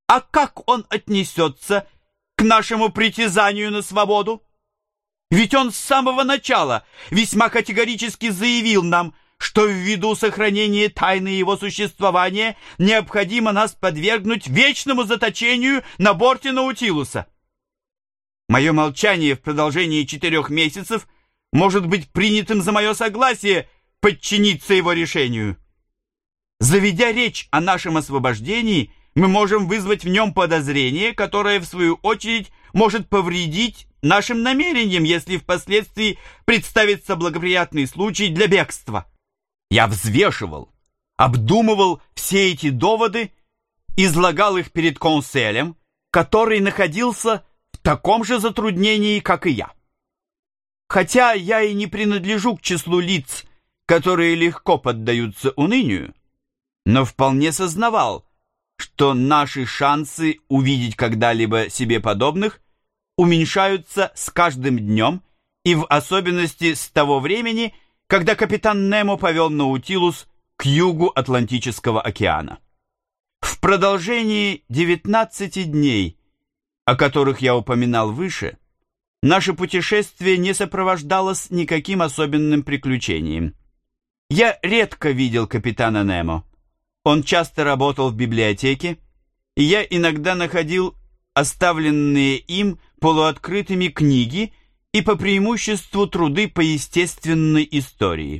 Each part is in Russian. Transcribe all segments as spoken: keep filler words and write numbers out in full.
А как он отнесется к нашему притязанию на свободу? Ведь он с самого начала весьма категорически заявил нам, что ввиду сохранения тайны его существования необходимо нас подвергнуть вечному заточению на борте Наутилуса. Мое молчание в продолжении четырех месяцев может быть принятым за мое согласие подчиниться его решению. Заведя речь о нашем освобождении, мы можем вызвать в нем подозрение, которое, в свою очередь, может повредить нашим намерениям, если впоследствии представится благоприятный случай для бегства. Я взвешивал, обдумывал все эти доводы, излагал их перед конселем, который находился в таком же затруднении, как и я. Хотя я и не принадлежу к числу лиц, которые легко поддаются унынию, но вполне сознавал, что наши шансы увидеть когда-либо себе подобных уменьшаются с каждым днем, и в особенности с того времени, когда капитан Немо повел Наутилус к югу Атлантического океана. В продолжении девятнадцати дней, о которых я упоминал выше, наше путешествие не сопровождалось никаким особенным приключением. Я редко видел капитана Немо. Он часто работал в библиотеке, и я иногда находил оставленные им полуоткрытыми книги и по преимуществу труды по естественной истории.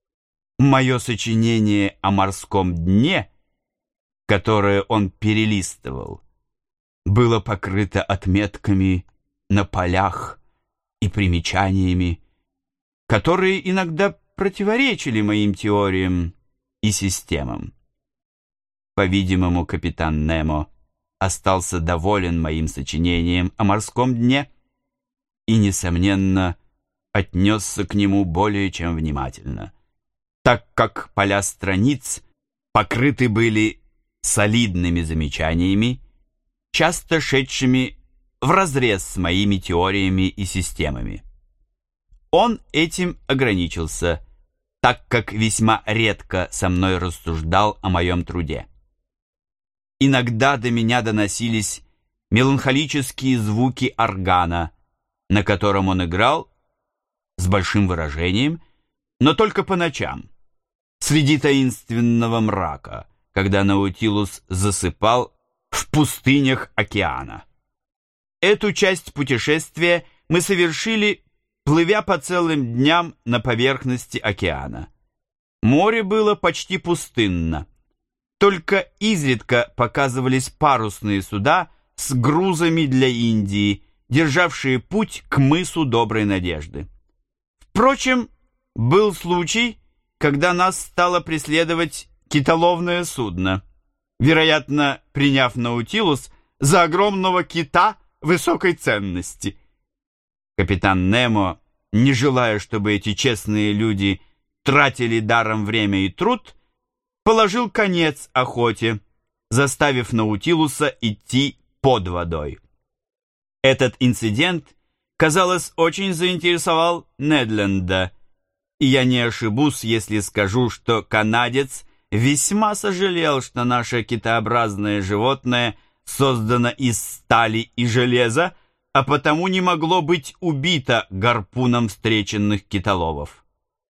Мое сочинение о морском дне, которое он перелистывал, было покрыто отметками на полях и примечаниями, которые иногда противоречили моим теориям и системам. По-видимому, капитан Немо остался доволен моим сочинением о морском дне и, несомненно, отнесся к нему более чем внимательно, так как поля страниц покрыты были солидными замечаниями, часто шедшими вразрез с моими теориями и системами. Он этим ограничился, так как весьма редко со мной рассуждал о моем труде. Иногда до меня доносились меланхолические звуки органа, на котором он играл с большим выражением, но только по ночам, среди таинственного мрака, когда Наутилус засыпал в пустынях океана. Эту часть путешествия мы совершили, плывя по целым дням на поверхности океана. Море было почти пустынно. Только изредка показывались парусные суда с грузами для Индии, державшие путь к мысу Доброй Надежды. Впрочем, был случай, когда нас стало преследовать китоловное судно, вероятно, приняв Наутилус за огромного кита высокой ценности. Капитан Немо, не желая, чтобы эти честные люди тратили даром время и труд, положил конец охоте, заставив Наутилуса идти под водой. Этот инцидент, казалось, очень заинтересовал Недленда, и я не ошибусь, если скажу, что канадец весьма сожалел, что наше китообразное животное создано из стали и железа, а потому не могло быть убито гарпуном встреченных китоловов.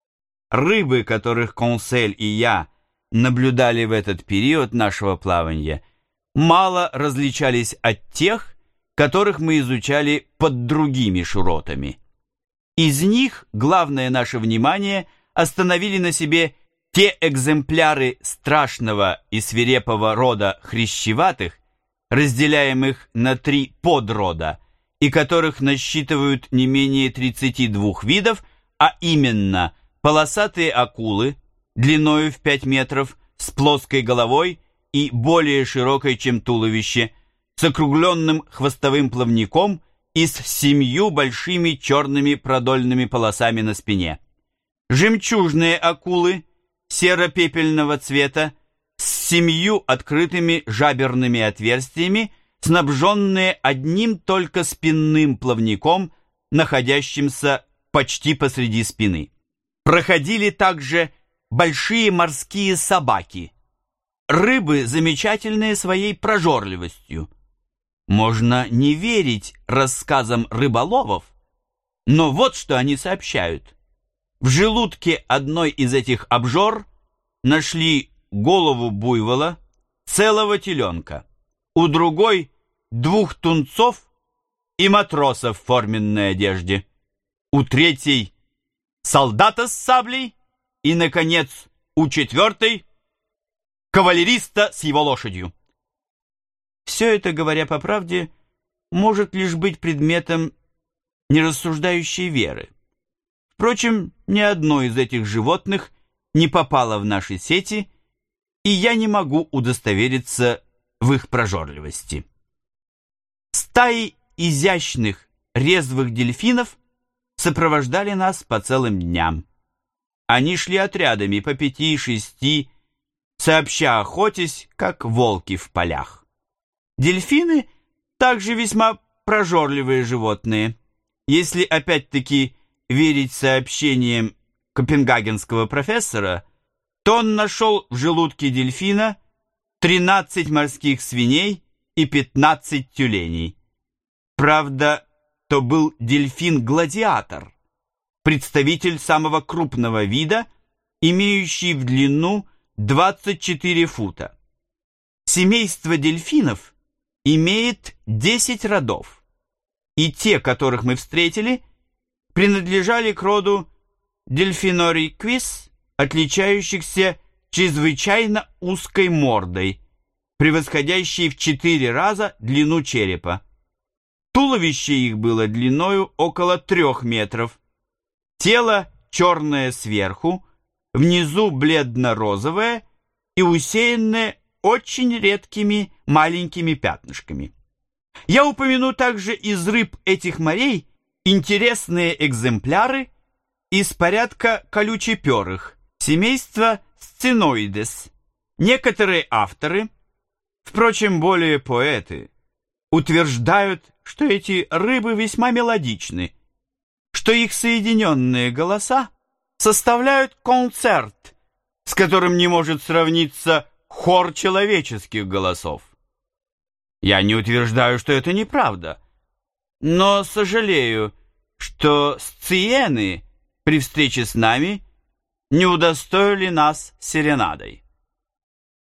Рыбы, которых консель и я наблюдали в этот период нашего плавания, мало различались от тех, которых мы изучали под другими широтами. Из них главное наше внимание остановили на себе те экземпляры страшного и свирепого рода хрящеватых, разделяемых на три подрода, и которых насчитывают не менее тридцати двух видов, а именно полосатые акулы, длиною в пять метров, с плоской головой и более широкой, чем туловище, с округленным хвостовым плавником и с семью большими черными продольными полосами на спине. Жемчужные акулы серо-пепельного цвета с семью открытыми жаберными отверстиями, снабженные одним только спинным плавником, находящимся почти посреди спины. Проходили также большие морские собаки, рыбы замечательные своей прожорливостью. Можно не верить рассказам рыболовов, но вот что они сообщают. В желудке одной из этих обжор нашли голову буйвола, целого теленка, у другой двух тунцов и матроса в форменной одежде, у третьей солдата с саблей и, наконец, у четвертой кавалериста с его лошадью. Все это, говоря по правде, может лишь быть предметом нерассуждающей веры. Впрочем, ни одно из этих животных не попало в наши сети, и я не могу удостовериться в их прожорливости. Стаи изящных, резвых дельфинов сопровождали нас по целым дням. Они шли отрядами по пяти-шести, сообща охотясь, как волки в полях. Дельфины также весьма прожорливые животные. Если опять-таки верить сообщениям копенгагенского профессора, то он нашел в желудке дельфина тринадцать морских свиней и пятнадцать тюленей. Правда, то был дельфин-гладиатор, представитель самого крупного вида, имеющий в длину двадцать четыре фута. Семейство дельфинов имеет десять родов, и те, которых мы встретили, принадлежали к роду Delphinorequis, отличающихся чрезвычайно узкой мордой, превосходящей в четыре раза длину черепа. Туловище их было длиною около трех метров, тело черное сверху, внизу бледно-розовое и усеянное очень редкими маленькими пятнышками. Я упомяну также из рыб этих морей интересные экземпляры из порядка колючеперых, семейства Scynoides. Некоторые авторы, впрочем, более поэты, утверждают, что эти рыбы весьма мелодичны, что их соединенные голоса составляют концерт, с которым не может сравниться хор человеческих голосов. Я не утверждаю, что это неправда, но сожалею, что сциены при встрече с нами не удостоили нас серенадой.